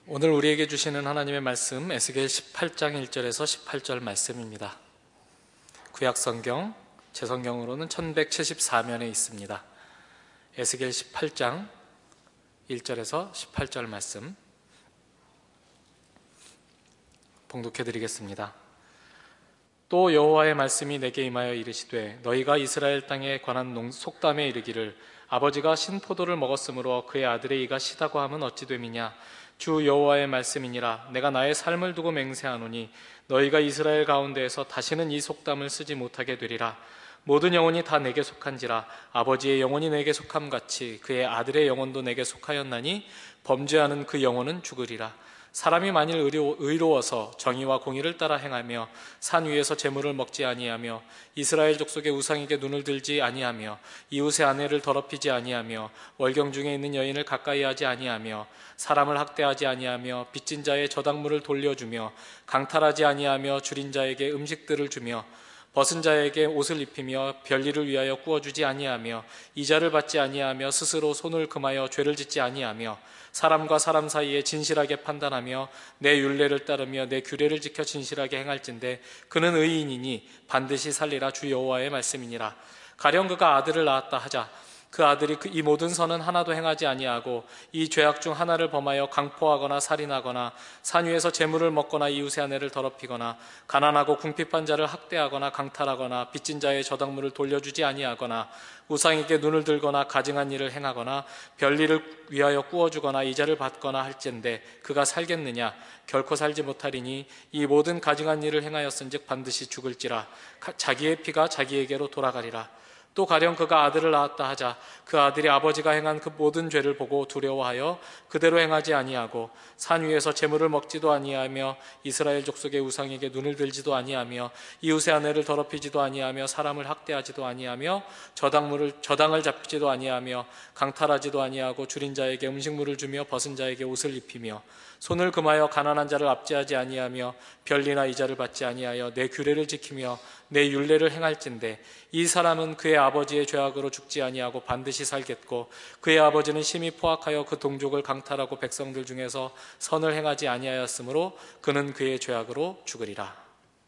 오늘 우리에게 주시는 하나님의 말씀 에스겔 18장 1절에서 18절 말씀입니다. 구약성경, 제 성경으로는 1174면에 있습니다. 에스겔 18장 1절에서 18절 말씀 봉독해 드리겠습니다. 또 여호와의 말씀이 내게 임하여 이르시되 너희가 이스라엘 땅에 관한 속담에 이르기를 아버지가 신포도를 먹었으므로 그의 아들의 이가 시다고 하면 어찌 됨이냐. 주 여호와의 말씀이니라. 내가 나의 삶을 두고 맹세하노니 너희가 이스라엘 가운데에서 다시는 이 속담을 쓰지 못하게 되리라. 모든 영혼이 다 내게 속한지라. 아버지의 영혼이 내게 속함같이 그의 아들의 영혼도 내게 속하였나니 범죄하는 그 영혼은 죽으리라. 사람이 만일 의로워서 정의와 공의를 따라 행하며 산 위에서 재물을 먹지 아니하며 이스라엘 족속의 우상에게 눈을 들지 아니하며 이웃의 아내를 더럽히지 아니하며 월경 중에 있는 여인을 가까이 하지 아니하며 사람을 학대하지 아니하며 빚진 자의 저당물을 돌려주며 강탈하지 아니하며 줄인 자에게 음식들을 주며 벗은 자에게 옷을 입히며 별일을 위하여 구워주지 아니하며 이자를 받지 아니하며 스스로 손을 금하여 죄를 짓지 아니하며 사람과 사람 사이에 진실하게 판단하며 내 율례를 따르며 내 규례를 지켜 진실하게 행할진대 그는 의인이니 반드시 살리라. 주 여호와의 말씀이니라. 가령 그가 아들을 낳았다 하자. 그 아들이 이 모든 선은 하나도 행하지 아니하고 이 죄악 중 하나를 범하여 강포하거나 살인하거나 산 위에서 재물을 먹거나 이웃의 아내를 더럽히거나 가난하고 궁핍한 자를 학대하거나 강탈하거나 빚진 자의 저당물을 돌려주지 아니하거나 우상에게 눈을 들거나 가증한 일을 행하거나 별일을 위하여 구워주거나 이자를 받거나 할진대 그가 살겠느냐. 결코 살지 못하리니 이 모든 가증한 일을 행하였은즉 반드시 죽을지라. 자기의 피가 자기에게로 돌아가리라. 또 가령 그가 아들을 낳았다 하자. 그 아들이 아버지가 행한 그 모든 죄를 보고 두려워하여 그대로 행하지 아니하고 산 위에서 재물을 먹지도 아니하며 이스라엘 족속의 우상에게 눈을 들지도 아니하며 이웃의 아내를 더럽히지도 아니하며 사람을 학대하지도 아니하며 저당을 잡지도 아니하며 강탈하지도 아니하고 줄인 자에게 음식물을 주며 벗은 자에게 옷을 입히며 손을 금하여 가난한 자를 압제하지 아니하며 별리나 이자를 받지 아니하여 내 규례를 지키며 내 율례를 행할진대 이 사람은 그의 아버지의 죄악으로 죽지 아니하고 반드시 살겠고 그의 아버지는 심히 포악하여 그 동족을 강탈하고 백성들 중에서 선을 행하지 아니하였으므로 그는 그의 죄악으로 죽으리라.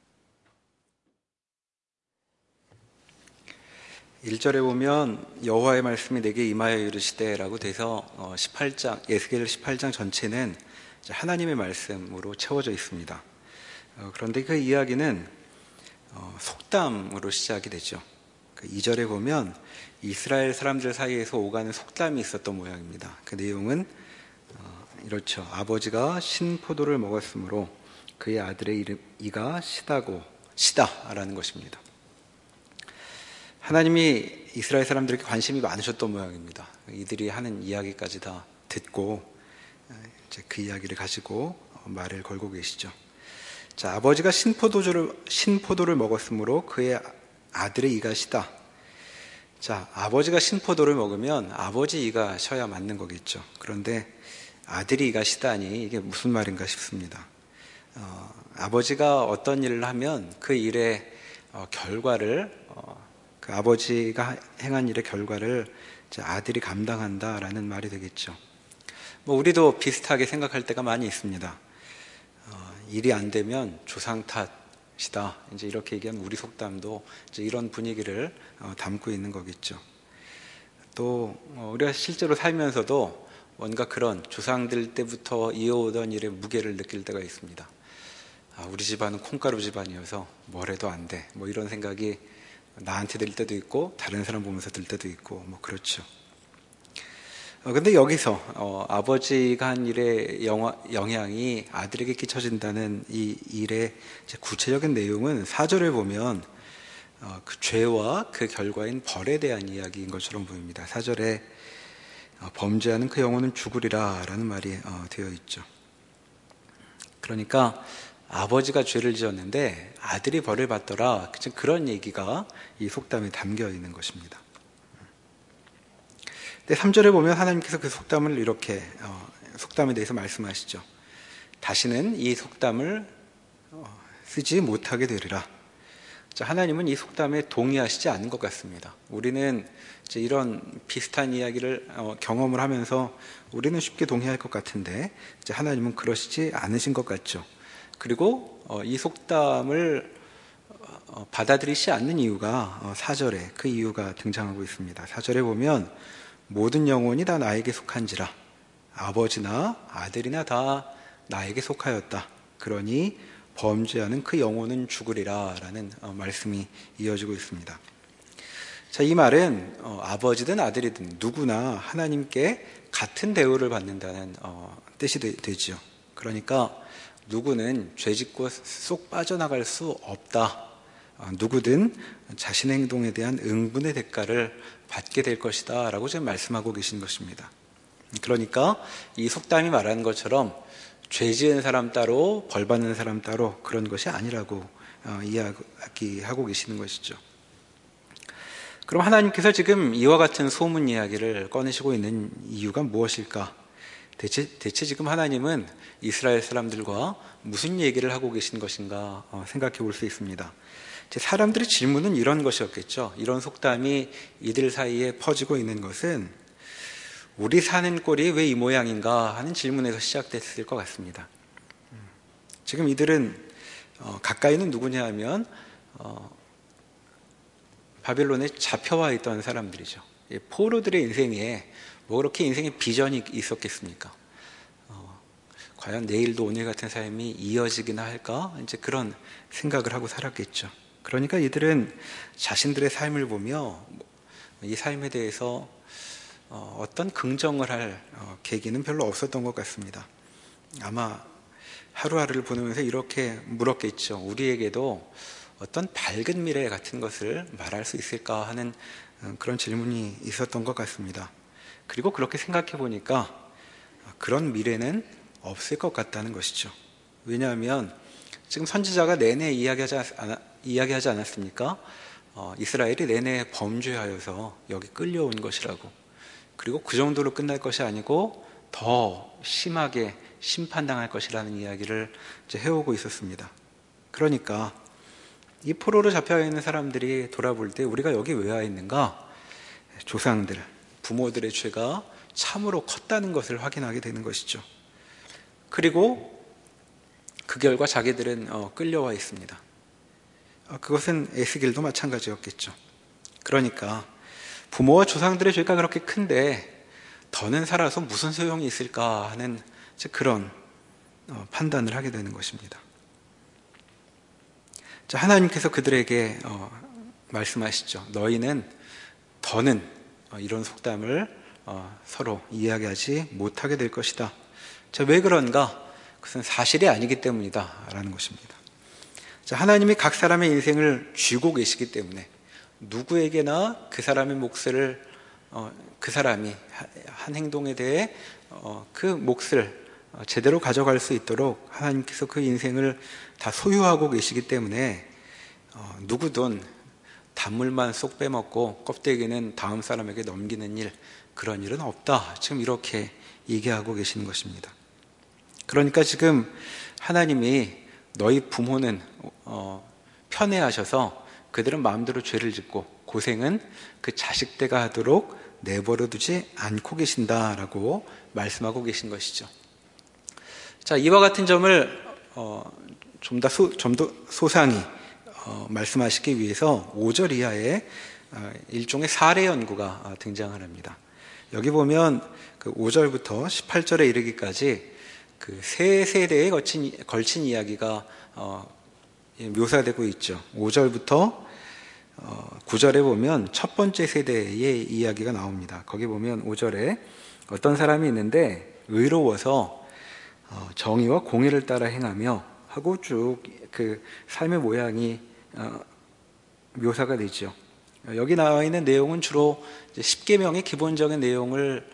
1절에 보면 여호와의 말씀이 내게 임하여 이르시되 라고 돼서 18장, 에스겔 18장 전체는 하나님의 말씀으로 채워져 있습니다. 그런데 그 이야기는 속담으로 시작이 되죠. 2절에 보면 이스라엘 사람들 사이에서 오가는 속담이 있었던 모양입니다. 그 내용은 이렇죠. 아버지가 신포도를 먹었으므로 그의 아들의 이가 시다라는 것입니다. 하나님이 이스라엘 사람들에게 관심이 많으셨던 모양입니다. 이들이 하는 이야기까지 다 듣고 이제 그 이야기를 가지고 말을 걸고 계시죠. 자, 아버지가 신포도를 먹었으므로 그의 아들의 이가 시다. 자, 아버지가 신포도를 먹으면 아버지 이가 셔야 맞는 거겠죠. 그런데 아들이 이가 시다니 이게 무슨 말인가 싶습니다. 아버지가 어떤 일을 하면 그 일의 결과를 그 아버지가 행한 일의 결과를 아들이 감당한다라는 말이 되겠죠. 우리도 비슷하게 생각할 때가 많이 있습니다. 일이 안 되면 조상 탓이다. 이제 이렇게 얘기하면 우리 속담도 이제 이런 분위기를 담고 있는 거겠죠. 또 우리가 실제로 살면서도 뭔가 그런 조상들 때부터 이어오던 일의 무게를 느낄 때가 있습니다. 우리 집안은 콩가루 집안이어서 뭘 해도 안 돼. 이런 생각이 나한테 들 때도 있고 다른 사람 보면서 들 때도 있고 그렇죠. 근데 여기서 아버지가 한 일의 영향이 아들에게 끼쳐진다는 이 일의 구체적인 내용은 4절을 보면 그 죄와 그 결과인 벌에 대한 이야기인 것처럼 보입니다. 4절에 범죄하는 그 영혼은 죽으리라 라는 말이 되어 있죠. 그러니까 아버지가 죄를 지었는데 아들이 벌을 받더라, 그런 얘기가 이 속담에 담겨 있는 것입니다. 근데 3절에 보면 하나님께서 그 속담을 이렇게 속담에 대해서 말씀하시죠. 다시는 이 속담을 쓰지 못하게 되리라. 자, 하나님은 이 속담에 동의하시지 않는 것 같습니다. 우리는 이제 이런 비슷한 이야기를 경험을 하면서 우리는 쉽게 동의할 것 같은데 이제 하나님은 그러시지 않으신 것 같죠. 그리고 이 속담을 받아들이지 않는 이유가 4절에 그 이유가 등장하고 있습니다. 4절에 보면 모든 영혼이 다 나에게 속한지라 아버지나 아들이나 다 나에게 속하였다. 그러니 범죄하는 그 영혼은 죽으리라 라는 말씀이 이어지고 있습니다. 자, 이 말은 아버지든 아들이든 누구나 하나님께 같은 대우를 받는다는 뜻이 되죠. 그러니까 누구는 죄짓고 쏙 빠져나갈 수 없다. 누구든 자신의 행동에 대한 응분의 대가를 받게 될 것이다 라고 지금 말씀하고 계신 것입니다. 그러니까 이 속담이 말하는 것처럼 죄 지은 사람 따로 벌 받는 사람 따로 그런 것이 아니라고 이야기하고 계시는 것이죠. 그럼 하나님께서 지금 이와 같은 소문 이야기를 꺼내시고 있는 이유가 무엇일까? 대체 지금 하나님은 이스라엘 사람들과 무슨 얘기를 하고 계신 것인가 생각해 볼 수 있습니다. 사람들의 질문은 이런 것이었겠죠. 이런 속담이 이들 사이에 퍼지고 있는 것은 우리 사는 꼴이 왜 이 모양인가 하는 질문에서 시작됐을 것 같습니다. 지금 이들은 가까이는 누구냐 하면 바벨론에 잡혀와 있던 사람들이죠. 포로들의 인생에 뭐 그렇게 인생에 비전이 있었겠습니까? 과연 내일도 오늘 같은 삶이 이어지기나 할까? 이제 그런 생각을 하고 살았겠죠. 그러니까 이들은 자신들의 삶을 보며 이 삶에 대해서 어떤 긍정을 할 계기는 별로 없었던 것 같습니다. 아마 하루하루를 보내면서 이렇게 물었겠죠. 우리에게도 어떤 밝은 미래 같은 것을 말할 수 있을까 하는 그런 질문이 있었던 것 같습니다. 그리고 그렇게 생각해 보니까 그런 미래는 없을 것 같다는 것이죠. 왜냐하면 지금 선지자가 내내 이야기하지 않았습니까? 이스라엘이 내내 범죄하여서 여기 끌려온 것이라고. 그리고 그 정도로 끝날 것이 아니고 더 심하게 심판당할 것이라는 이야기를 이제 해오고 있었습니다. 그러니까 이 포로로 잡혀 있는 사람들이 돌아볼 때 우리가 여기 왜 와 있는가? 조상들, 부모들의 죄가 참으로 컸다는 것을 확인하게 되는 것이죠. 그리고 그 결과 자기들은 끌려와 있습니다. 그것은 에스겔도 마찬가지였겠죠. 그러니까 부모와 조상들의 죄가 그렇게 큰데 더는 살아서 무슨 소용이 있을까 하는 그런 판단을 하게 되는 것입니다. 자, 하나님께서 그들에게 말씀하시죠. 너희는 더는 이런 속담을 서로 이야기하지 못하게 될 것이다. 자, 왜 그런가? 그것은 사실이 아니기 때문이다 라는 것입니다. 자, 하나님이 각 사람의 인생을 쥐고 계시기 때문에 누구에게나 그 사람의 몫을 그 사람이 한 행동에 대해 그 몫을 제대로 가져갈 수 있도록 하나님께서 그 인생을 다 소유하고 계시기 때문에 누구든 단물만 쏙 빼먹고 껍데기는 다음 사람에게 넘기는 일, 그런 일은 없다. 지금 이렇게 얘기하고 계시는 것입니다. 그러니까 지금 하나님이 너희 부모는 편애하셔서 그들은 마음대로 죄를 짓고 고생은 그 자식대가 하도록 내버려두지 않고 계신다라고 말씀하고 계신 것이죠. 자, 이와 같은 점을 좀 더 소상히 말씀하시기 위해서 5절 이하에 일종의 사례 연구가 등장합니다. 여기 보면 그 5절부터 18절에 이르기까지 그 세 세대에 걸친 이야기가 묘사되고 있죠. 5절부터 9절에 보면 첫 번째 세대의 이야기가 나옵니다. 거기 보면 5절에 어떤 사람이 있는데 의로워서 정의와 공의를 따라 행하며 하고 쭉 그 삶의 모양이 묘사가 되죠. 여기 나와 있는 내용은 주로 10계명의 기본적인 내용을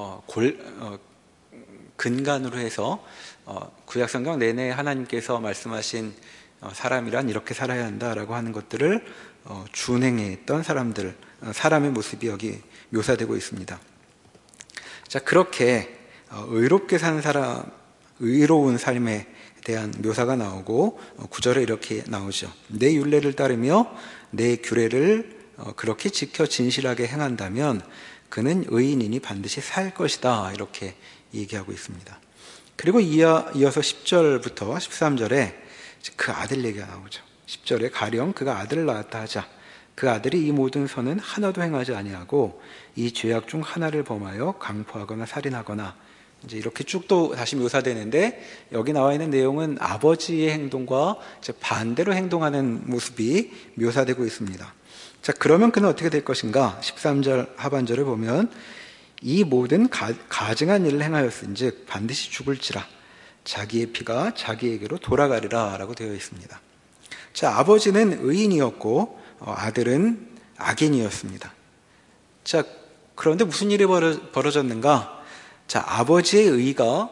근간으로 해서 구약성경 내내 하나님께서 말씀하신 사람이란 이렇게 살아야 한다라고 하는 것들을 준행했던 사람의 모습이 여기 묘사되고 있습니다. 자, 그렇게 의롭게 사는 사람, 의로운 삶의 대한 묘사가 나오고 9절에 이렇게 나오죠. 내 율례를 따르며 내 규례를 그렇게 지켜 진실하게 행한다면 그는 의인이니 반드시 살 것이다. 이렇게 얘기하고 있습니다. 그리고 이어서 10절부터 13절에 그 아들 얘기가 나오죠. 10절에 가령 그가 아들을 낳았다 하자. 그 아들이 이 모든 선은 하나도 행하지 아니하고 이 죄악 중 하나를 범하여 강포하거나 살인하거나 이제 이렇게 쭉 또 다시 묘사되는데 여기 나와 있는 내용은 아버지의 행동과 반대로 행동하는 모습이 묘사되고 있습니다. 자, 그러면 그는 어떻게 될 것인가? 13절 하반절을 보면 이 모든 가증한 일을 행하였은즉 반드시 죽을지라 자기의 피가 자기에게로 돌아가리라 라고 되어 있습니다. 자, 아버지는 의인이었고 아들은 악인이었습니다. 자, 그런데 무슨 일이 벌어졌는가? 자, 아버지의 의가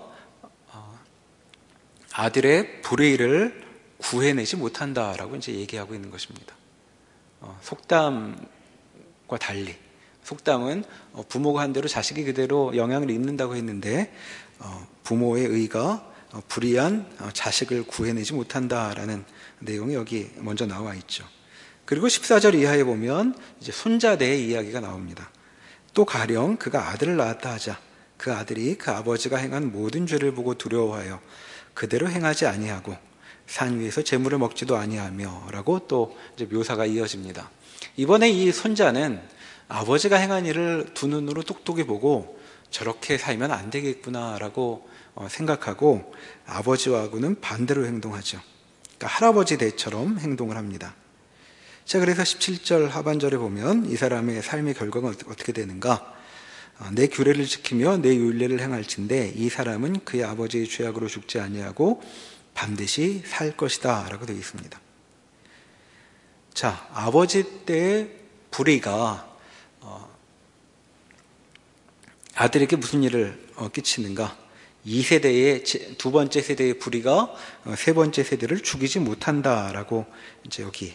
아들의 불의를 구해내지 못한다라고 이제 얘기하고 있는 것입니다. 속담과 달리 속담은 부모가 한 대로 자식이 그대로 영향을 입는다고 했는데 부모의 의가 불의한 자식을 구해내지 못한다라는 내용이 여기 먼저 나와 있죠. 그리고 14절 이하에 보면 이제 손자대의 이야기가 나옵니다. 또 가령 그가 아들을 낳았다 하자. 그 아들이 그 아버지가 행한 모든 죄를 보고 두려워하여 그대로 행하지 아니하고 산 위에서 재물을 먹지도 아니하며 라고 또 이제 묘사가 이어집니다. 이번에 이 손자는 아버지가 행한 일을 두 눈으로 똑똑히 보고 저렇게 살면 안 되겠구나라고 생각하고 아버지와는 반대로 행동하죠. 그러니까 할아버지 대처럼 행동을 합니다. 자, 그래서 17절 하반절에 보면 이 사람의 삶의 결과가 어떻게 되는가? 내 규례를 지키며 내 율례를 행할진대 이 사람은 그의 아버지의 죄악으로 죽지 아니하고 반드시 살 것이다 라고 되어 있습니다. 자, 아버지 때의 불의가 아들에게 무슨 일을 끼치는가? 이 세대의 두 번째 세대의 불의가 세 번째 세대를 죽이지 못한다라고 이제 여기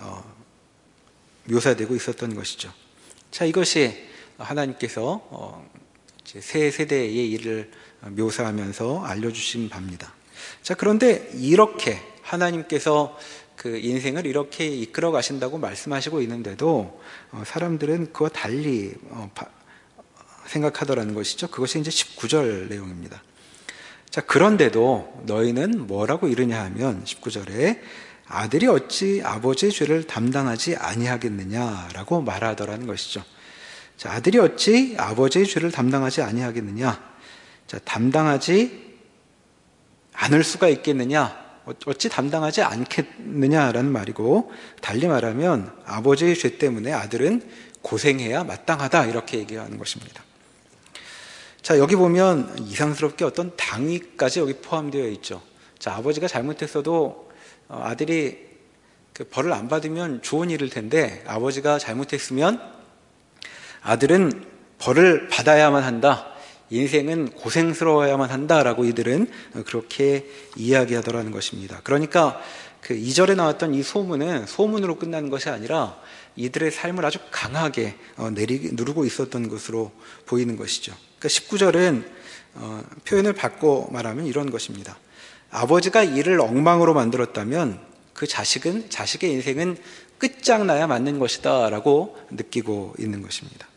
묘사되고 있었던 것이죠. 자, 이것이 하나님께서 이제 세 세대의 일을 묘사하면서 알려주신 바입니다. 자, 그런데 이렇게 하나님께서 그 인생을 이렇게 이끌어 가신다고 말씀하시고 있는데도 사람들은 그와 달리 생각하더라는 것이죠. 그것이 이제 19절 내용입니다. 자, 그런데도 너희는 뭐라고 이르냐 하면 19절에 아들이 어찌 아버지의 죄를 담당하지 아니하겠느냐라고 말하더라는 것이죠. 자, 아들이 어찌 아버지의 죄를 담당하지 아니하겠느냐? 자, 담당하지 않을 수가 있겠느냐? 어찌 담당하지 않겠느냐라는 말이고, 달리 말하면 아버지의 죄 때문에 아들은 고생해야 마땅하다 이렇게 얘기하는 것입니다. 자, 여기 보면 이상스럽게 어떤 당위까지 여기 포함되어 있죠. 자, 아버지가 잘못했어도 아들이 그 벌을 안 받으면 좋은 일일 텐데 아버지가 잘못했으면 아들은 벌을 받아야만 한다. 인생은 고생스러워야만 한다라고 이들은 그렇게 이야기하더라는 것입니다. 그러니까 그 2절에 나왔던 이 소문은 소문으로 끝나는 것이 아니라 이들의 삶을 아주 강하게 누르고 있었던 것으로 보이는 것이죠. 그러니까 19절은 표현을 바꿔 말하면 이런 것입니다. 아버지가 이를 엉망으로 만들었다면 그 자식의 인생은 끝장나야 맞는 것이다 라고 느끼고 있는 것입니다.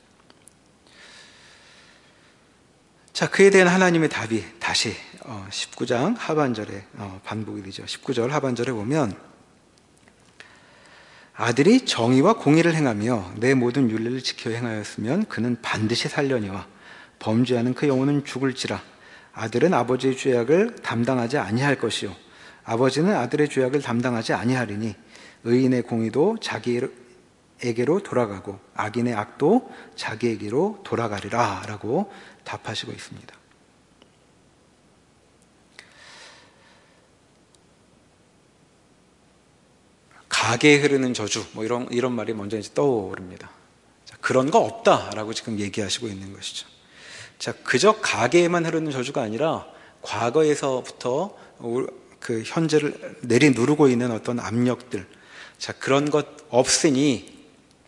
자, 그에 대한 하나님의 답이 다시 19장 하반절에 반복이 되죠. 19절 하반절에 보면 아들이 정의와 공의를 행하며 내 모든 율례를 지켜 행하였으면 그는 반드시 살려니와 범죄하는 그 영혼은 죽을지라. 아들은 아버지의 죄악을 담당하지 아니할 것이요 아버지는 아들의 죄악을 담당하지 아니하리니 의인의 공의도 자기에게로 돌아가고 악인의 악도 자기에게로 돌아가리라 라고 답하시고 있습니다. 가게에 흐르는 저주 이런 말이 먼저 이제 떠오릅니다. 자, 그런 거 없다라고 지금 얘기하시고 있는 것이죠. 자, 그저 가게에만 흐르는 저주가 아니라 과거에서부터 그 현재를 내리누르고 있는 어떤 압력들, 자, 그런 것 없으니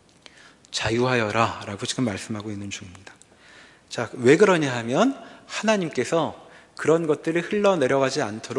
자유하여라 라고 지금 말씀하고 있는 중입니다. 자, 왜 그러냐 하면 하나님께서 그런 것들이 흘러내려가지 않도록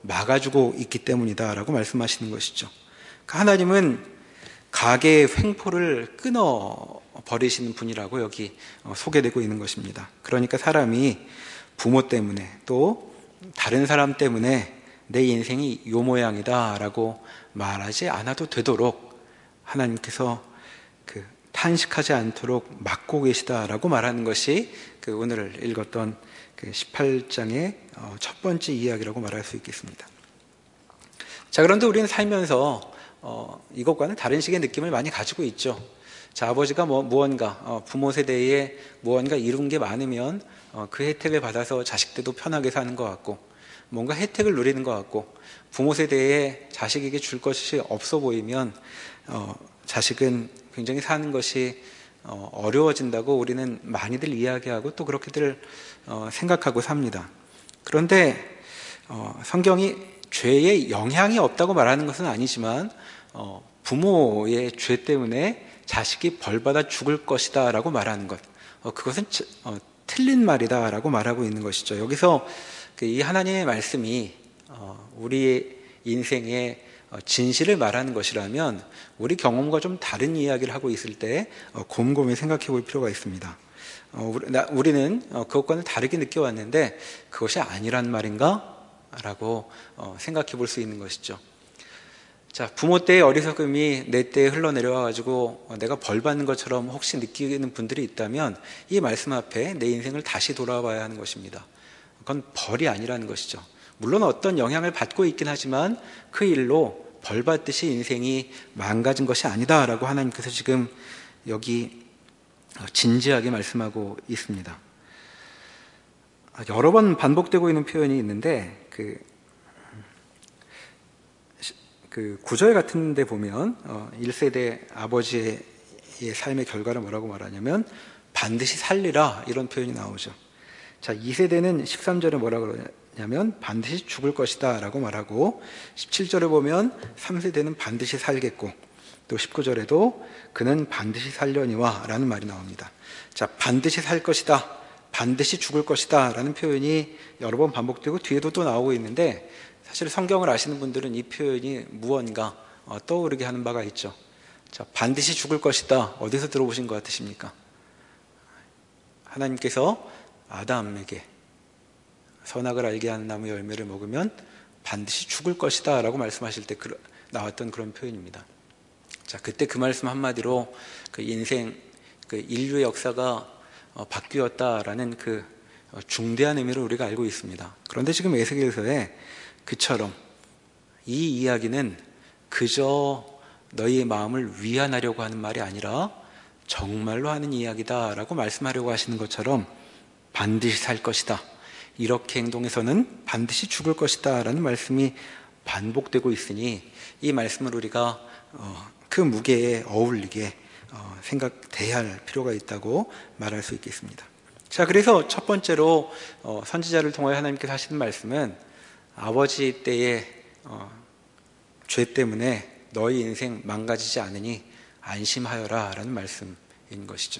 막아주고 있기 때문이다라고 말씀하시는 것이죠. 하나님은 가계의 횡포를 끊어 버리시는 분이라고 여기 소개되고 있는 것입니다. 그러니까 사람이 부모 때문에 또 다른 사람 때문에 내 인생이 요 모양이다 라고 말하지 않아도 되도록 하나님께서 탄식하지 않도록 막고 계시다라고 말하는 것이 오늘 읽었던 18장의 첫 번째 이야기라고 말할 수 있겠습니다. 자, 그런데 우리는 살면서 이것과는 다른 식의 느낌을 많이 가지고 있죠. 자, 아버지가 무언가 부모 세대에 무언가 이룬 게 많으면 그 혜택을 받아서 자식들도 편하게 사는 것 같고, 뭔가 혜택을 누리는 것 같고, 부모 세대에 자식에게 줄 것이 없어 보이면 자식은 굉장히 사는 것이 어려워진다고 우리는 많이들 이야기하고 또 그렇게들 생각하고 삽니다. 그런데 성경이 죄에 영향이 없다고 말하는 것은 아니지만 부모의 죄 때문에 자식이 벌받아 죽을 것이다 라고 말하는 것, 그것은 틀린 말이다 라고 말하고 있는 것이죠. 여기서 이 하나님의 말씀이 우리의 인생의 진실을 말하는 것이라면 우리 경험과 좀 다른 이야기를 하고 있을 때 곰곰이 생각해 볼 필요가 있습니다. 우리는 그것과는 다르게 느껴왔는데 그것이 아니란 말인가? 라고 생각해 볼 수 있는 것이죠. 자, 부모 때의 어리석음이 내 때에 흘러내려와가지고 내가 벌 받는 것처럼 혹시 느끼는 분들이 있다면 이 말씀 앞에 내 인생을 다시 돌아봐야 하는 것입니다. 그건 벌이 아니라는 것이죠. 물론 어떤 영향을 받고 있긴 하지만 그 일로 벌 받듯이 인생이 망가진 것이 아니다라고 하나님께서 지금 여기 진지하게 말씀하고 있습니다. 여러 번 반복되고 있는 표현이 있는데 그 구절 같은 데 보면 1세대 아버지의 삶의 결과를 뭐라고 말하냐면 반드시 살리라 이런 표현이 나오죠. 자, 2세대는 13절에 뭐라고 그러냐면 반드시 죽을 것이다 라고 말하고, 17절에 보면 3세대는 반드시 살겠고, 또 19절에도 그는 반드시 살려니와 라는 말이 나옵니다. 자, 반드시 살 것이다, 반드시 죽을 것이다 라는 표현이 여러 번 반복되고 뒤에도 또 나오고 있는데, 사실 성경을 아시는 분들은 이 표현이 무언가 떠오르게 하는 바가 있죠. 자, 반드시 죽을 것이다, 어디서 들어보신 것 같으십니까? 하나님께서 아담에게 선악을 알게 하는 나무 열매를 먹으면 반드시 죽을 것이다 라고 말씀하실 때 나왔던 그런 표현입니다. 자, 그때 그 말씀 한마디로 그 인생, 인류의 역사가 바뀌었다라는 그 중대한 의미를 우리가 알고 있습니다. 그런데 지금 에스겔서에 그처럼 이 이야기는 그저 너희의 마음을 위안하려고 하는 말이 아니라 정말로 하는 이야기다라고 말씀하려고 하시는 것처럼 반드시 살 것이다, 이렇게 행동해서는 반드시 죽을 것이다 라는 말씀이 반복되고 있으니 이 말씀을 우리가 그 무게에 어울리게 생각돼야 할 필요가 있다고 말할 수 있겠습니다. 자, 그래서 첫 번째로 선지자를 통하여 하나님께서 하시는 말씀은 아버지 때의 죄 때문에 너희 인생 망가지지 않으니 안심하여라 라는 말씀인 것이죠.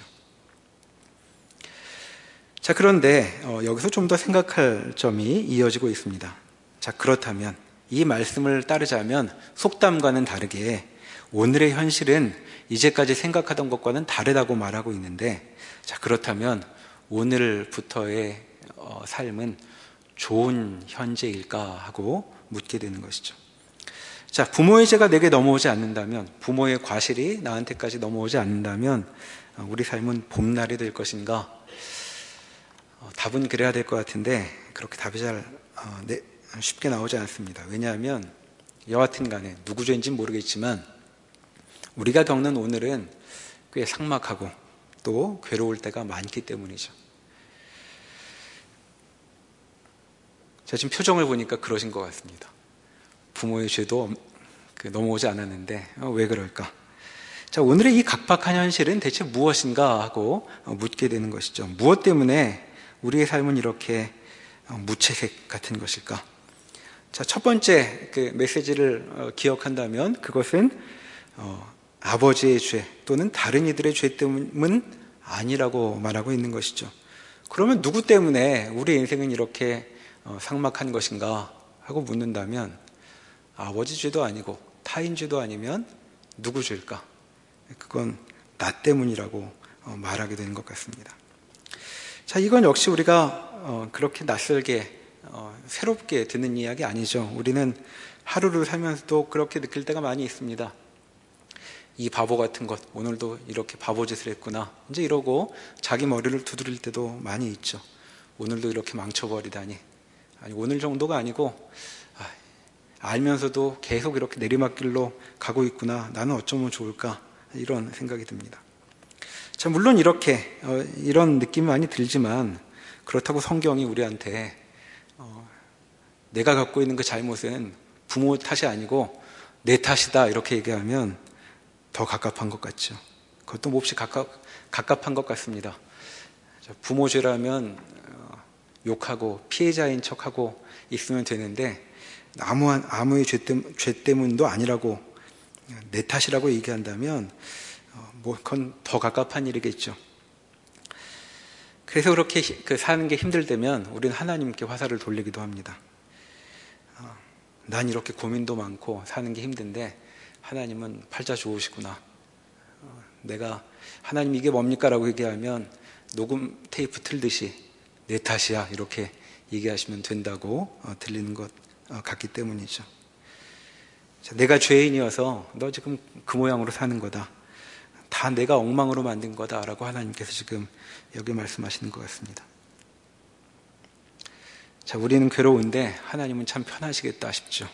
자, 그런데 여기서 좀 더 생각할 점이 이어지고 있습니다. 자, 그렇다면 이 말씀을 따르자면 속담과는 다르게 오늘의 현실은 이제까지 생각하던 것과는 다르다고 말하고 있는데, 자, 그렇다면 오늘부터의 삶은 좋은 현재일까 하고 묻게 되는 것이죠. 자, 부모의 죄가 내게 넘어오지 않는다면, 부모의 과실이 나한테까지 넘어오지 않는다면 우리 삶은 봄날이 될 것인가? 답은 그래야 될 것 같은데 그렇게 답이 잘 쉽게 나오지 않습니다. 왜냐하면 여하튼 간에 누구 죄인지는 모르겠지만 우리가 겪는 오늘은 꽤 삭막하고 또 괴로울 때가 많기 때문이죠. 제가 지금 표정을 보니까 그러신 것 같습니다. 부모의 죄도 넘어오지 않았는데 왜 그럴까? 자, 오늘의 이 각박한 현실은 대체 무엇인가 하고 묻게 되는 것이죠. 무엇 때문에 우리의 삶은 이렇게 무채색 같은 것일까? 자, 첫 번째 메시지를 기억한다면 그것은 아버지의 죄 또는 다른 이들의 죄 때문은 아니라고 말하고 있는 것이죠. 그러면 누구 때문에 우리 인생은 이렇게 삭막한 것인가 하고 묻는다면 아버지 죄도 아니고 타인 죄도 아니면 누구 죄일까? 그건 나 때문이라고 말하게 되는 것 같습니다. 자, 이건 역시 우리가 그렇게 낯설게 새롭게 듣는 이야기 아니죠. 우리는 하루를 살면서도 그렇게 느낄 때가 많이 있습니다. 이 바보 같은 것, 오늘도 이렇게 바보짓을 했구나, 이제 이러고 자기 머리를 두드릴 때도 많이 있죠. 오늘도 이렇게 망쳐버리다니. 아니, 오늘 정도가 아니고 알면서도 계속 이렇게 내리막길로 가고 있구나, 나는 어쩌면 좋을까, 이런 생각이 듭니다. 자, 물론 이렇게 이런 느낌이 많이 들지만 그렇다고 성경이 우리한테 내가 갖고 있는 그 잘못은 부모 탓이 아니고 내 탓이다 이렇게 얘기하면 더 갑갑한 것 같죠. 그것도 몹시 갑갑한 것 같습니다. 부모 죄라면 욕하고 피해자인 척하고 있으면 되는데 아무의 죄 때문도 아니라고 내 탓이라고 얘기한다면 그건 더 갑갑한 일이겠죠. 그래서 그렇게 사는 게 힘들 때면 우리는 하나님께 화살을 돌리기도 합니다. 난 이렇게 고민도 많고 사는 게 힘든데 하나님은 팔자 좋으시구나. 내가 하나님 이게 뭡니까? 라고 얘기하면 녹음 테이프 틀듯이 내 탓이야 이렇게 얘기하시면 된다고 들리는 것 같기 때문이죠. 자, 내가 죄인이어서 너 지금 그 모양으로 사는 거다, 다 내가 엉망으로 만든 거다 라고 하나님께서 지금 여기 말씀하시는 것 같습니다. 자, 우리는 괴로운데 하나님은 참 편하시겠다 싶죠.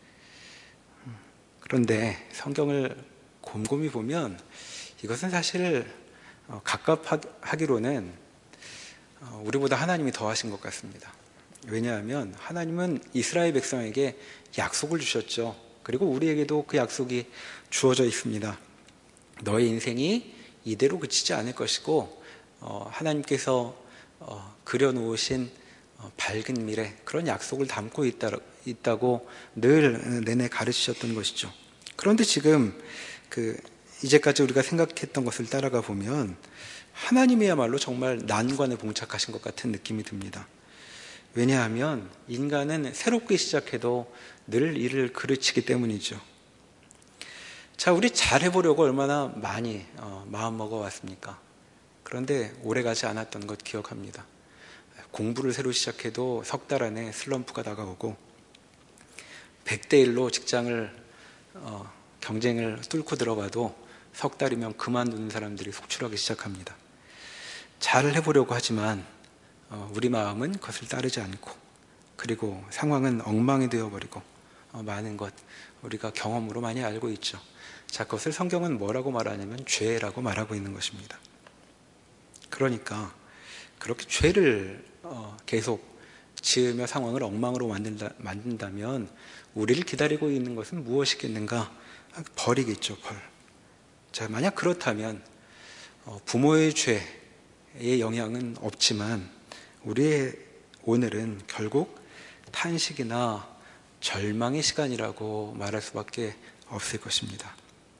그런데 성경을 곰곰이 보면 이것은 사실 갑갑하기로는 우리보다 하나님이 더 하신 것 같습니다. 왜냐하면 하나님은 이스라엘 백성에게 약속을 주셨죠. 그리고 우리에게도 그 약속이 주어져 있습니다. 너의 인생이 이대로 그치지 않을 것이고 하나님께서 그려놓으신 밝은 미래, 그런 약속을 담고 있다고 늘 내내 가르치셨던 것이죠. 그런데 지금 이제까지 우리가 생각했던 것을 따라가 보면 하나님이야말로 정말 난관에 봉착하신 것 같은 느낌이 듭니다. 왜냐하면 인간은 새롭게 시작해도 늘 이를 그르치기 때문이죠. 자, 우리 잘해보려고 얼마나 많이 마음먹어 왔습니까? 그런데 오래가지 않았던 것 기억합니다. 공부를 새로 시작해도 석 달 안에 슬럼프가 다가오고 100대 1로 직장을 경쟁을 뚫고 들어가도 석 달이면 그만두는 사람들이 속출하기 시작합니다. 잘 해보려고 하지만 우리 마음은 그것을 따르지 않고, 그리고 상황은 엉망이 되어버리고 많은 것 우리가 경험으로 많이 알고 있죠. 자, 그것을 성경은 뭐라고 말하냐면 죄라고 말하고 있는 것입니다. 그러니까 그렇게 죄를 계속 지으며 상황을 엉망으로 만든다면 우리를 기다리고 있는 것은 무엇이겠는가? 벌이겠죠, 벌. 자, 만약 그렇다면 부모의 죄의 영향은 없지만 우리의 오늘은 결국 탄식이나 절망의 시간이라고 말할 수밖에 없을 것입니다.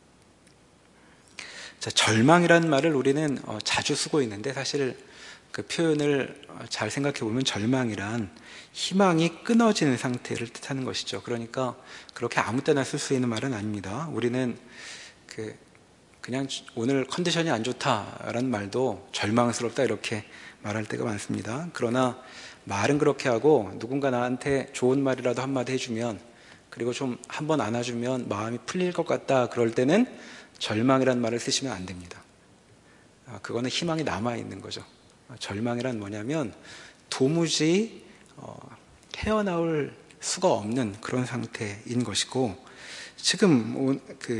자, 절망이라는 말을 우리는 자주 쓰고 있는데 사실 그 표현을 잘 생각해 보면 절망이란 희망이 끊어지는 상태를 뜻하는 것이죠. 그러니까 그렇게 아무 때나 쓸 수 있는 말은 아닙니다. 우리는 그냥 오늘 컨디션이 안 좋다라는 말도 절망스럽다 이렇게 말할 때가 많습니다. 그러나 말은 그렇게 하고 누군가 나한테 좋은 말이라도 한마디 해주면, 그리고 좀 한번 안아주면 마음이 풀릴 것 같다, 그럴 때는 절망이라는 말을 쓰시면 안 됩니다. 그거는 희망이 남아있는 거죠. 절망이란 뭐냐면 도무지 헤어나올 수가 없는 그런 상태인 것이고, 지금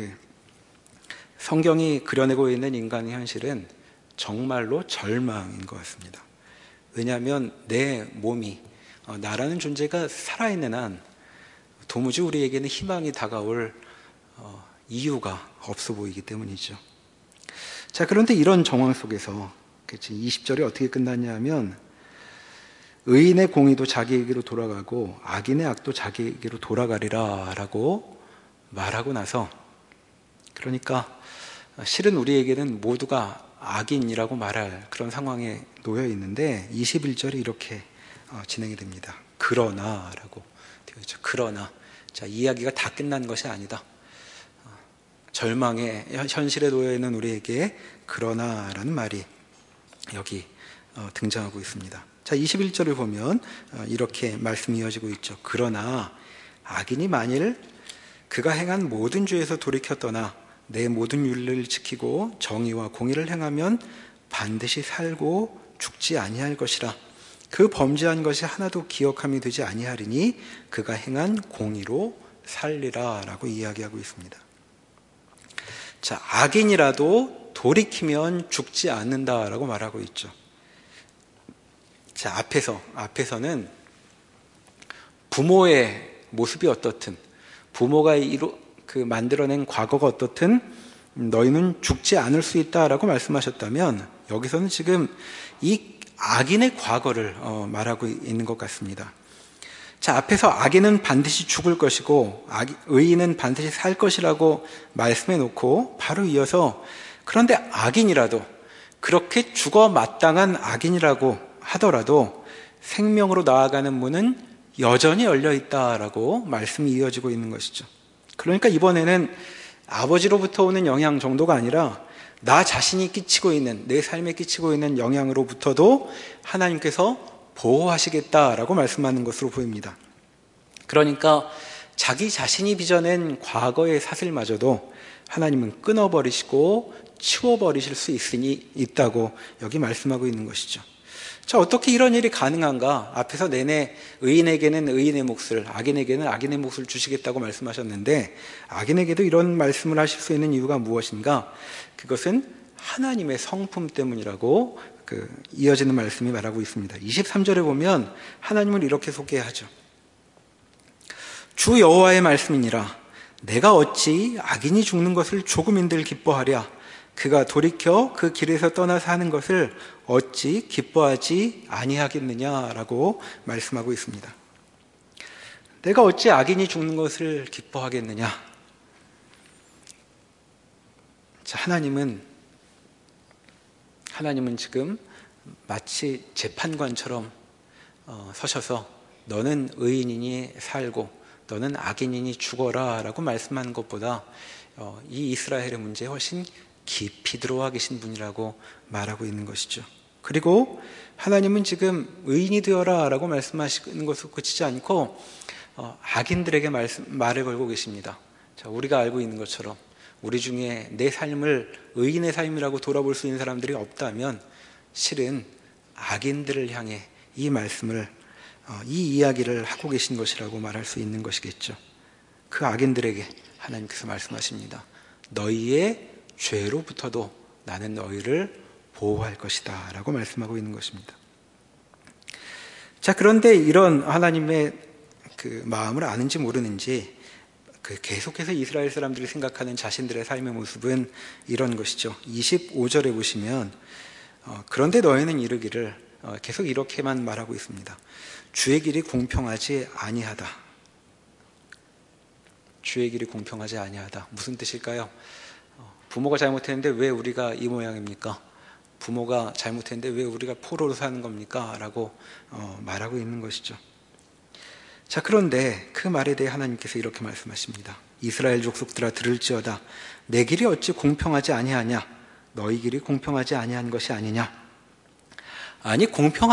성경이 그려내고 있는 인간의 현실은 정말로 절망인 것 같습니다. 왜냐하면 내 몸이, 나라는 존재가 살아있는 한 도무지 우리에게는 희망이 다가올 이유가 없어 보이기 때문이죠. 자, 그런데 이런 정황 속에서 20절이 어떻게 끝났냐면 의인의 공의도 자기에게로 돌아가고 악인의 악도 자기에게로 돌아가리라 라고 말하고 나서, 그러니까 실은 우리에게는 모두가 악인이라고 말할 그런 상황에 놓여 있는데 21절이 이렇게 진행이 됩니다. 그러나 라고 되어 그렇죠. 그러나, 자, 이야기가 다 끝난 것이 아니다. 절망의 현실에 놓여 있는 우리에게 그러나라는 말이 여기 등장하고 있습니다. 자, 21절을 보면 이렇게 말씀이 이어지고 있죠. 그러나 악인이 만일 그가 행한 모든 죄에서 돌이켜 떠나 내 모든 윤리를 지키고 정의와 공의를 행하면 반드시 살고 죽지 아니할 것이라. 그 범죄한 것이 하나도 기억함이 되지 아니하리니 그가 행한 공의로 살리라 라고 이야기하고 있습니다. 자, 악인이라도 돌이키면 죽지 않는다라고 말하고 있죠. 자, 앞에서는 부모의 모습이 어떻든, 부모가 만들어낸 과거가 어떻든 너희는 죽지 않을 수 있다라고 말씀하셨다면, 여기서는 지금 이 악인의 과거를 말하고 있는 것 같습니다. 자, 앞에서 악인은 반드시 죽을 것이고 의인은 반드시 살 것이라고 말씀해 놓고 바로 이어서 그런데 악인이라도, 그렇게 죽어 마땅한 악인이라고 하더라도 생명으로 나아가는 문은 여전히 열려 있다라고 말씀이 이어지고 있는 것이죠. 그러니까 이번에는 아버지로부터 오는 영향 정도가 아니라 나 자신이 끼치고 있는, 내 삶에 끼치고 있는 영향으로부터도 하나님께서 보호하시겠다라고 말씀하는 것으로 보입니다. 그러니까 자기 자신이 빚어낸 과거의 사슬마저도 하나님은 끊어버리시고 치워버리실 수 있다고 여기 말씀하고 있는 것이죠. 자, 어떻게 이런 일이 가능한가? 앞에서 내내 의인에게는 의인의 몫을, 악인에게는 악인의 몫을 주시겠다고 말씀하셨는데, 악인에게도 이런 말씀을 하실 수 있는 이유가 무엇인가? 그것은 하나님의 성품 때문이라고 이어지는 말씀이 말하고 있습니다. 23절에 보면 하나님을 이렇게 소개하죠. 주 여호와의 말씀이니라. 내가 어찌 악인이 죽는 것을 조금인들 기뻐하랴. 그가 돌이켜 그 길에서 떠나 사는 것을 어찌 기뻐하지 아니하겠느냐라고 말씀하고 있습니다. 내가 어찌 악인이 죽는 것을 기뻐하겠느냐? 자, 하나님은 지금 마치 재판관처럼 서셔서 너는 의인이니 살고 너는 악인이니 죽어라 라고 말씀하는 것보다 이 이스라엘의 문제에 훨씬 깊이 들어와 계신 분이라고 말하고 있는 것이죠. 그리고 하나님은 지금 의인이 되어라 라고 말씀하시는 것으로 그치지 않고 악인들에게 말을 걸고 계십니다. 자, 우리가 알고 있는 것처럼 우리 중에 내 삶을 의인의 삶이라고 돌아볼 수 있는 사람들이 없다면 실은 악인들을 향해 이 말씀을, 이 이야기를 하고 계신 것이라고 말할 수 있는 것이겠죠. 그 악인들에게 하나님께서 말씀하십니다. 너희의 죄로부터도 나는 너희를 보호할 것이다 라고 말씀하고 있는 것입니다. 자, 그런데 이런 하나님의 그 마음을 아는지 모르는지 계속해서 이스라엘 사람들이 생각하는 자신들의 삶의 모습은 이런 것이죠. 25절에 보시면 그런데 너희는 이르기를, 계속 이렇게만 말하고 있습니다. 주의 길이 공평하지 아니하다. 주의 길이 공평하지 아니하다. 무슨 뜻일까요? 부모가 잘못했는데 왜 우리가 이 모양입니까? 부모가 잘못했는데 왜 우리가 포로로 사는 겁니까? 라고 말하고 있는 것이죠. 자, 그런데 그 말에 대해 하나님께서 이렇게 말씀하십니다. 이스라엘 족속들아 들을지어다. 내 길이 어찌 공평하지 아니하냐? 너희 길이 공평하지 아니한 것이 아니냐? 아니,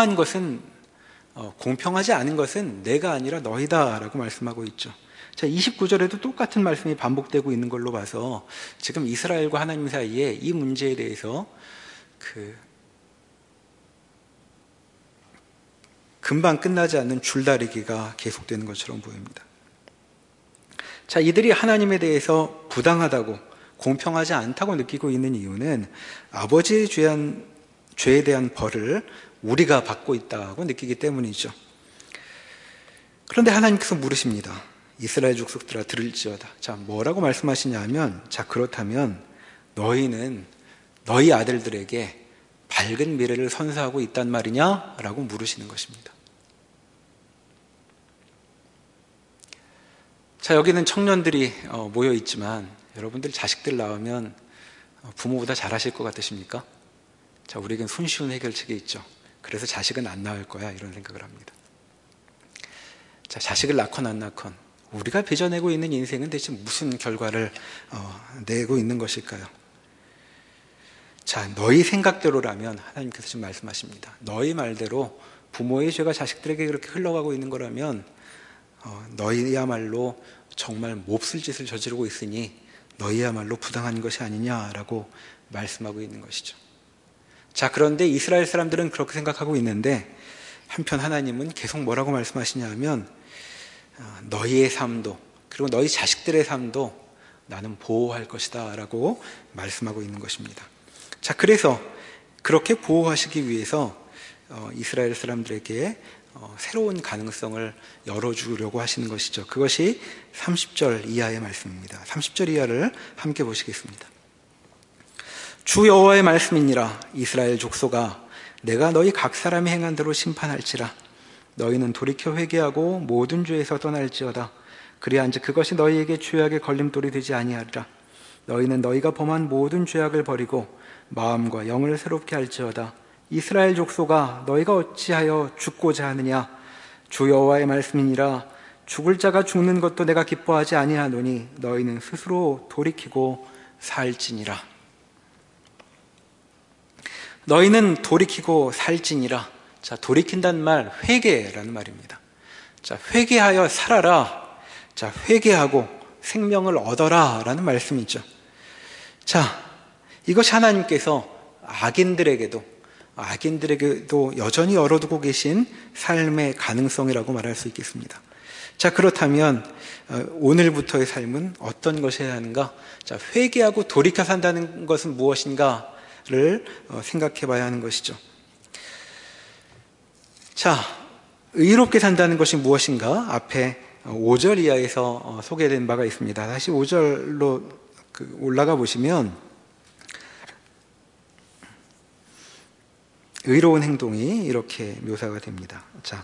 공평하지 않은 것은 내가 아니라 너희다 라고 말씀하고 있죠. 자, 29절에도 똑같은 말씀이 반복되고 있는 걸로 봐서 지금 이스라엘과 하나님 사이에 이 문제에 대해서 금방 끝나지 않는 줄다리기가 계속되는 것처럼 보입니다. 자, 이들이 하나님에 대해서 부당하다고, 공평하지 않다고 느끼고 있는 이유는 아버지의 죄에 대한 벌을 우리가 받고 있다고 느끼기 때문이죠. 그런데 하나님께서 물으십니다. 이스라엘 족속들아 들을지어다. 자, 뭐라고 말씀하시냐면, 자, 그렇다면 너희는 너희 아들들에게 밝은 미래를 선사하고 있단 말이냐? 라고 물으시는 것입니다. 자, 여기는 청년들이 모여 있지만 여러분들 자식들 낳으면 부모보다 잘하실 것 같으십니까? 자, 우리에겐 손쉬운 해결책이 있죠. 그래서 자식은 안 낳을 거야, 이런 생각을 합니다. 자, 자식을 낳건 안 낳건 우리가 빚어내고 있는 인생은 대체 무슨 결과를 내고 있는 것일까요? 자, 너희 생각대로라면 하나님께서 지금 말씀하십니다. 너희 말대로 부모의 죄가 자식들에게 그렇게 흘러가고 있는 거라면 너희야말로 정말 몹쓸 짓을 저지르고 있으니 너희야말로 부당한 것이 아니냐라고 말씀하고 있는 것이죠. 자, 그런데 이스라엘 사람들은 그렇게 생각하고 있는데 한편 하나님은 계속 뭐라고 말씀하시냐면 너희의 삶도 그리고 너희 자식들의 삶도 나는 보호할 것이다 라고 말씀하고 있는 것입니다. 자, 그래서 그렇게 보호하시기 위해서 이스라엘 사람들에게 새로운 가능성을 열어주려고 하시는 것이죠. 그것이 30절 이하의 말씀입니다. 30절 이하를 함께 보시겠습니다. 주 여호와의 말씀이니라. 이스라엘 족속아, 내가 너희 각 사람이 행한 대로 심판할지라. 너희는 돌이켜 회개하고 모든 죄에서 떠날지어다. 그리한즉 그것이 너희에게 죄악의 걸림돌이 되지 아니하리라. 너희는 너희가 범한 모든 죄악을 버리고 마음과 영을 새롭게 할지어다. 이스라엘 족속아, 너희가 어찌하여 죽고자 하느냐? 주 여호와의 말씀이니라. 죽을 자가 죽는 것도 내가 기뻐하지 아니하노니 너희는 스스로 돌이키고 살지니라. 너희는 돌이키고 살지니라. 자, 돌이킨다는 말, 회개라는 말입니다. 자, 회개하여 살아라. 자, 회개하고 생명을 얻어라 라는 말씀이죠. 자, 이것이 하나님께서 악인들에게도 여전히 열어두고 계신 삶의 가능성이라고 말할 수 있겠습니다. 자, 그렇다면 오늘부터의 삶은 어떤 것이어야 하는가? 자, 회개하고 돌이켜 산다는 것은 무엇인가를 생각해 봐야 하는 것이죠. 자, 의롭게 산다는 것이 무엇인가? 앞에 5절 이하에서 소개된 바가 있습니다. 다시 5절로 올라가 보시면 의로운 행동이 이렇게 묘사가 됩니다. 자,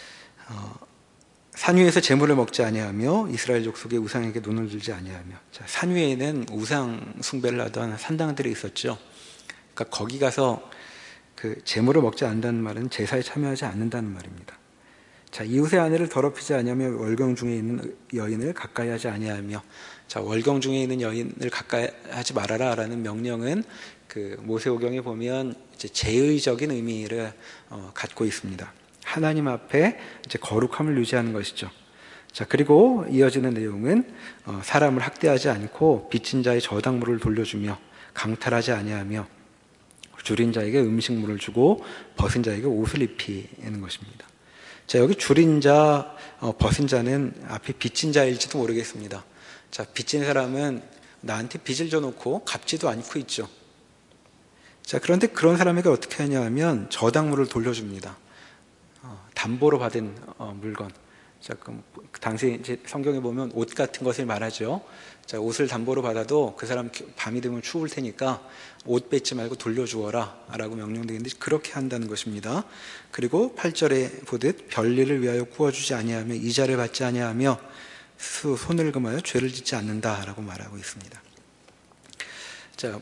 산 위에서 제물을 먹지 아니하며 이스라엘 족속의 우상에게 눈을 들지 아니하며. 자, 산 위에는 우상 숭배를 하던 산당들이 있었죠. 그러니까 거기 가서 그 제물을 먹지 않는다는 말은 제사에 참여하지 않는다는 말입니다. 자, 이웃의 아내를 더럽히지 아니하며 월경 중에 있는 여인을 가까이 하지 아니하며. 자, 월경 중에 있는 여인을 가까이 하지 말아라라는 명령은 그 모세오경에 보면 이제 제의적인 의미를 갖고 있습니다. 하나님 앞에 이제 거룩함을 유지하는 것이죠. 자, 그리고 이어지는 내용은 사람을 학대하지 않고 빚진 자의 저당물을 돌려주며 강탈하지 아니하며 줄인 자에게 음식물을 주고 벗은 자에게 옷을 입히는 것입니다. 자, 여기 줄인 자, 벗은 자는 앞에 빚진 자일지도 모르겠습니다. 자, 빚진 사람은 나한테 빚을 져놓고 갚지도 않고 있죠. 자, 그런데 그런 사람에게 어떻게 하냐 하면 저당물을 돌려줍니다. 담보로 받은 물건. 자, 그럼 당시 이제 성경에 보면 옷 같은 것을 말하죠. 자, 옷을 담보로 받아도 그 사람 밤이 되면 추울 테니까 옷 뺏지 말고 돌려주어라 라고 명령되는데 그렇게 한다는 것입니다. 그리고 8절에 보듯 별일을 위하여 구워주지 아니하며 이자를 받지 아니하며 손을 금하여 죄를 짓지 않는다라고 말하고 있습니다. 자,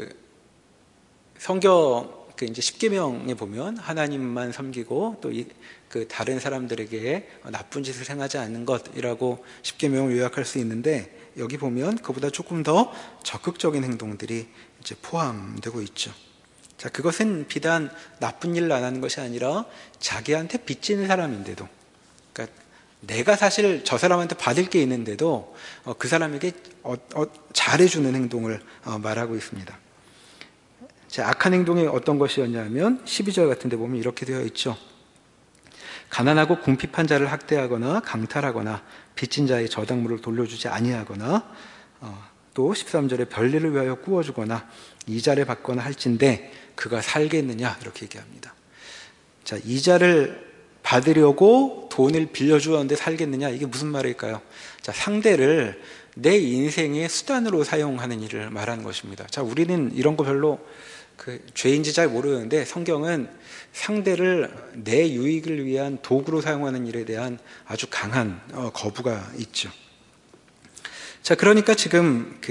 성경 이제 십계명에 보면 하나님만 섬기고 또 그 다른 사람들에게 나쁜 짓을 행하지 않는 것이라고 십계명을 요약할 수 있는데 여기 보면 그보다 조금 더 적극적인 행동들이 이제 포함되고 있죠. 자, 그것은 비단 나쁜 일을 안 하는 것이 아니라 자기한테 빚지는 사람인데도, 그러니까 내가 사실 저 사람한테 받을 게 있는데도 그 사람에게 잘해주는 행동을 말하고 있습니다. 자, 악한 행동이 어떤 것이었냐면 12절 같은 데 보면 이렇게 되어 있죠. 가난하고 궁핍한 자를 학대하거나 강탈하거나 빚진 자의 저당물을 돌려주지 아니하거나 또 13절에 별일을 위하여 구워주거나 이자를 받거나 할진대 그가 살겠느냐 이렇게 얘기합니다. 자, 이자를 받으려고 돈을 빌려주었는데 살겠느냐, 이게 무슨 말일까요? 자, 상대를 내 인생의 수단으로 사용하는 일을 말하는 것입니다. 자, 우리는 이런 거 별로 죄인지 잘 모르는데 성경은 상대를 내 유익을 위한 도구로 사용하는 일에 대한 아주 강한 거부가 있죠. 자, 그러니까 지금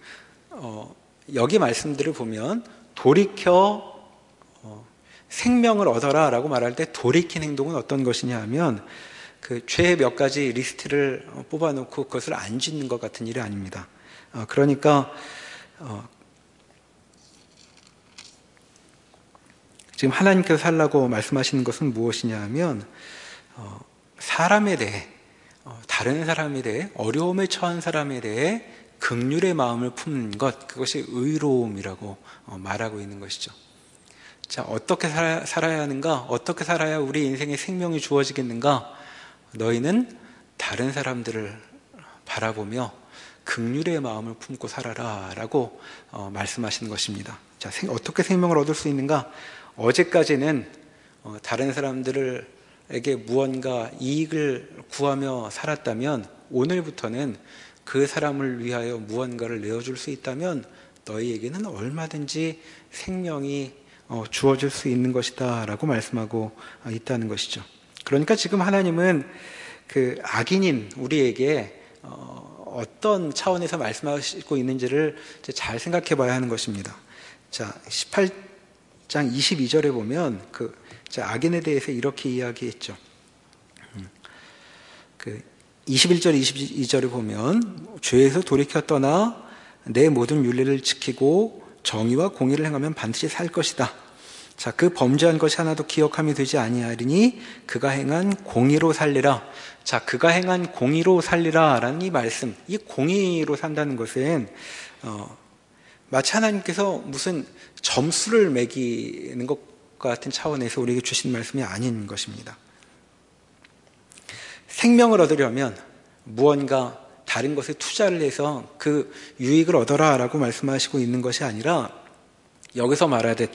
여기 말씀들을 보면 돌이켜 생명을 얻어라 라고 말할 때 돌이킨 행동은 어떤 것이냐 하면 그 죄의 몇 가지 리스트를 뽑아놓고 그것을 안 짓는 것 같은 일이 아닙니다. 그러니까 지금 하나님께서 살라고 말씀하시는 것은 무엇이냐 하면 사람에 대해, 다른 사람에 대해, 어려움에 처한 사람에 대해 긍휼의 마음을 품는 것, 그것이 의로움이라고 말하고 있는 것이죠. 자, 어떻게 살아야 하는가? 어떻게 살아야 우리 인생에 생명이 주어지겠는가? 너희는 다른 사람들을 바라보며 긍휼의 마음을 품고 살아라 라고 말씀하시는 것입니다. 자, 어떻게 생명을 얻을 수 있는가? 어제까지는 다른 사람들에게 무언가 이익을 구하며 살았다면 오늘부터는 그 사람을 위하여 무언가를 내어줄 수 있다면 너희에게는 얼마든지 생명이 주어질 수 있는 것이다 라고 말씀하고 있다는 것이죠. 그러니까 지금 하나님은 그 악인인 우리에게 어떤 차원에서 말씀하시고 있는지를 잘 생각해 봐야 하는 것입니다. 자, 18장 22절에 보면 그 악인에 대해서 이렇게 이야기했죠. 21절, 22절에 보면 죄에서 돌이켜 떠나 내 모든 윤례를 지키고 정의와 공의를 행하면 반드시 살 것이다. 자, 그 범죄한 것이 하나도 기억함이 되지 아니하리니 그가 행한 공의로 살리라. 자, 그가 행한 공의로 살리라 라는 이 말씀, 이 공의로 산다는 것은 마치 하나님께서 무슨 점수를 매기는 것 같은 차원에서 우리에게 주신 말씀이 아닌 것입니다. 생명을 얻으려면 무언가 다른 것에 투자를 해서 그 유익을 얻어라 라고 말씀하시고 있는 것이 아니라 여기서 말하듯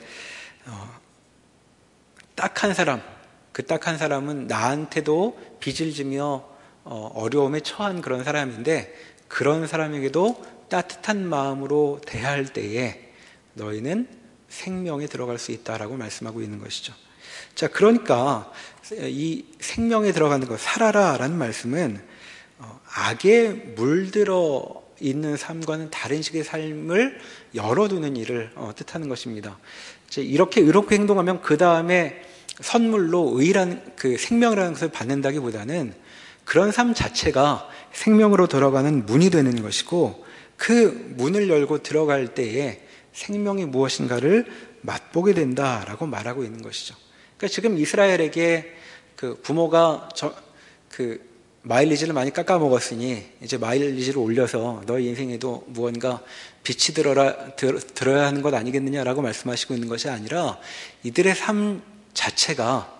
딱한 사람, 그 딱한 사람은 나한테도 빚을 지며 어려움에 처한 그런 사람인데 그런 사람에게도 따뜻한 마음으로 대할 때에 너희는 생명에 들어갈 수 있다라고 말씀하고 있는 것이죠. 자, 그러니까 이 생명에 들어가는 것, 살아라 라는 말씀은 악에 물들어 있는 삶과는 다른 식의 삶을 열어두는 일을 뜻하는 것입니다. 이렇게 의롭게 행동하면 그 다음에 선물로 그 생명이라는 것을 받는다기보다는 그런 삶 자체가 생명으로 들어가는 문이 되는 것이고 그 문을 열고 들어갈 때에 생명이 무엇인가를 맛보게 된다라고 말하고 있는 것이죠. 그러니까 지금 이스라엘에게 그 부모가 그 마일리지를 많이 깎아먹었으니 이제 마일리지를 올려서 너희 인생에도 무언가 빛이 들어야 하는 것 아니겠느냐라고 말씀하시고 있는 것이 아니라 이들의 삶 자체가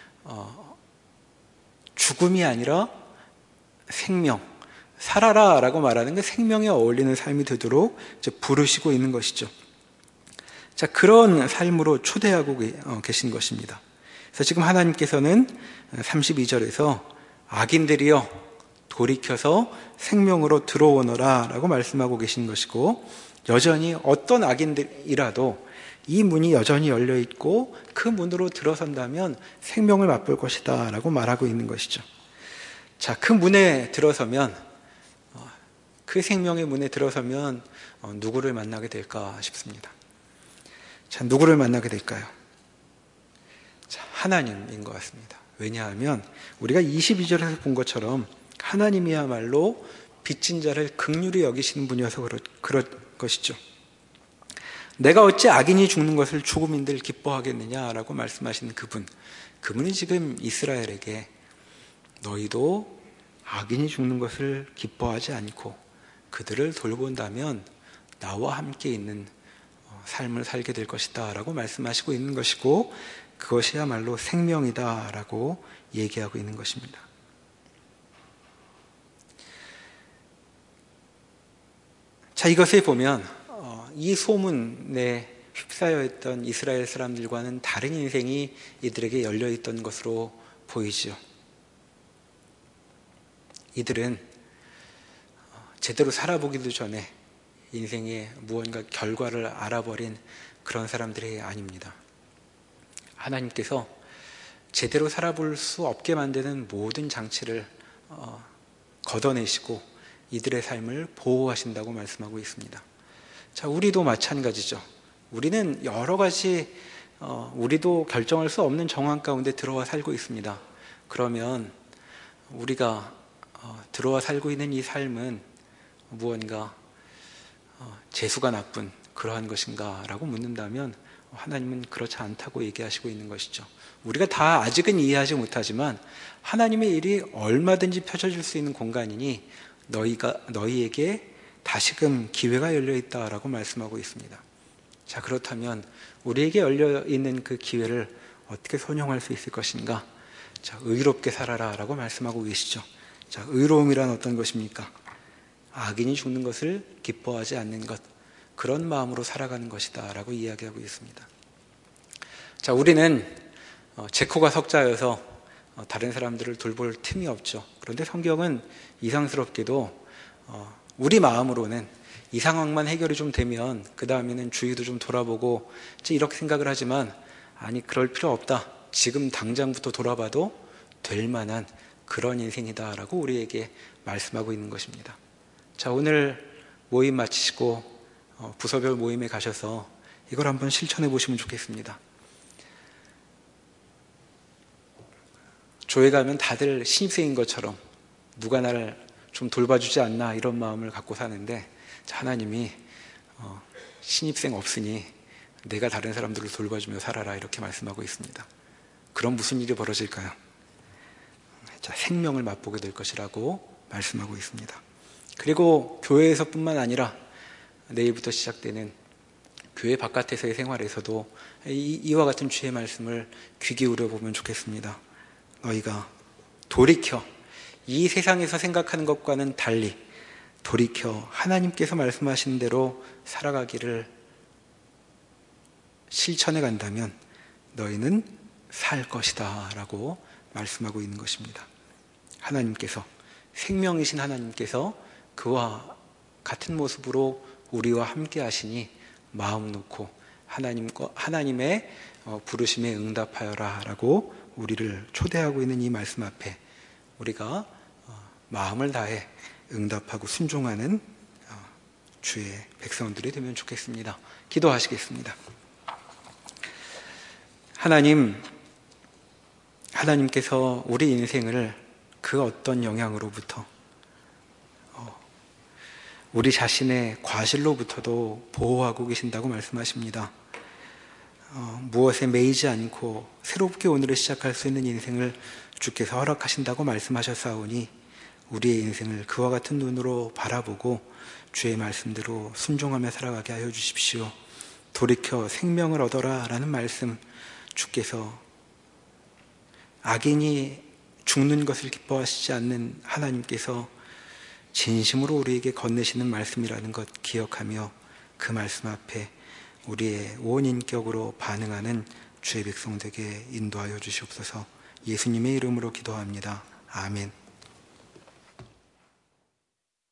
죽음이 아니라 생명, 살아라 라고 말하는 게 생명에 어울리는 삶이 되도록 이제 부르시고 있는 것이죠. 자, 그런 삶으로 초대하고 계신 것입니다. 그래서 지금 하나님께서는 32절에서 악인들이여 돌이켜서 생명으로 들어오너라 라고 말씀하고 계신 것이고 여전히 어떤 악인들이라도 이 문이 여전히 열려있고 그 문으로 들어선다면 생명을 맛볼 것이다 라고 말하고 있는 것이죠. 자, 그 문에 들어서면 그 생명의 문에 들어서면 누구를 만나게 될까 싶습니다. 자, 누구를 만나게 될까요? 자, 하나님인 것 같습니다. 왜냐하면 우리가 22절에서 본 것처럼 하나님이야말로 빚진 자를 긍휼히 여기시는 분이어서 그럴 것이죠. 내가 어찌 악인이 죽는 것을 죽음인들 기뻐하겠느냐라고 말씀하시는 그분이 지금 이스라엘에게 너희도 악인이 죽는 것을 기뻐하지 않고 그들을 돌본다면 나와 함께 있는 삶을 살게 될 것이다 라고 말씀하시고 있는 것이고 그것이야말로 생명이다 라고 얘기하고 있는 것입니다. 자, 이것을 보면 이 소문에 휩싸여 있던 이스라엘 사람들과는 다른 인생이 이들에게 열려있던 것으로 보이죠. 이들은 제대로 살아보기도 전에 인생의 무언가 결과를 알아버린 그런 사람들이 아닙니다. 하나님께서 제대로 살아볼 수 없게 만드는 모든 장치를 걷어내시고 이들의 삶을 보호하신다고 말씀하고 있습니다. 자, 우리도 마찬가지죠. 우리는 여러 가지 우리도 결정할 수 없는 정황 가운데 들어와 살고 있습니다. 그러면 우리가 들어와 살고 있는 이 삶은 무언가 재수가 나쁜 그러한 것인가 라고 묻는다면 하나님은 그렇지 않다고 얘기하시고 있는 것이죠. 우리가 다 아직은 이해하지 못하지만 하나님의 일이 얼마든지 펼쳐질 수 있는 공간이니 너희에게 다시금 기회가 열려있다라고 말씀하고 있습니다. 자, 그렇다면 우리에게 열려있는 그 기회를 어떻게 선용할 수 있을 것인가? 자, 의롭게 살아라 라고 말씀하고 계시죠. 자, 의로움이란 어떤 것입니까? 악인이 죽는 것을 기뻐하지 않는 것, 그런 마음으로 살아가는 것이다 라고 이야기하고 있습니다. 자, 우리는 제코가 석자여서 다른 사람들을 돌볼 틈이 없죠. 그런데 성경은 이상스럽게도 우리 마음으로는 이 상황만 해결이 좀 되면 그 다음에는 주위도 좀 돌아보고 이렇게 생각을 하지만, 아니, 그럴 필요 없다, 지금 당장부터 돌아봐도 될 만한 그런 인생이다 라고 우리에게 말씀하고 있는 것입니다. 자, 오늘 모임 마치시고 부서별 모임에 가셔서 이걸 한번 실천해 보시면 좋겠습니다. 교회 가면 다들 신입생인 것처럼 누가 나를 좀 돌봐주지 않나 이런 마음을 갖고 사는데, 하나님이 신입생 없으니 내가 다른 사람들을 돌봐주며 살아라 이렇게 말씀하고 있습니다. 그럼 무슨 일이 벌어질까요? 자, 생명을 맛보게 될 것이라고 말씀하고 있습니다. 그리고 교회에서뿐만 아니라 내일부터 시작되는 교회 바깥에서의 생활에서도 이와 같은 주의 말씀을 귀 기울여 보면 좋겠습니다. 너희가 돌이켜 이 세상에서 생각하는 것과는 달리 돌이켜 하나님께서 말씀하신 대로 살아가기를 실천해 간다면 너희는 살 것이다 라고 말씀하고 있는 것입니다. 하나님께서, 생명이신 하나님께서 그와 같은 모습으로 우리와 함께 하시니 마음 놓고 하나님의 부르심에 응답하여라 라고 우리를 초대하고 있는 이 말씀 앞에 우리가 마음을 다해 응답하고 순종하는 주의 백성들이 되면 좋겠습니다. 기도하시겠습니다. 하나님께서 우리 인생을 그 어떤 영향으로부터, 우리 자신의 과실로부터도 보호하고 계신다고 말씀하십니다. 무엇에 매이지 않고 새롭게 오늘을 시작할 수 있는 인생을 주께서 허락하신다고 말씀하셨사오니 우리의 인생을 그와 같은 눈으로 바라보고 주의 말씀대로 순종하며 살아가게 하여 주십시오. 돌이켜 생명을 얻어라 라는 말씀, 주께서 악인이 죽는 것을 기뻐하시지 않는 하나님께서 진심으로 우리에게 건네시는 말씀이라는 것 기억하며 그 말씀 앞에 우리의 온 인격으로 반응하는 주의 백성들에게 인도하여 주시옵소서. 예수님의 이름으로 기도합니다. 아멘.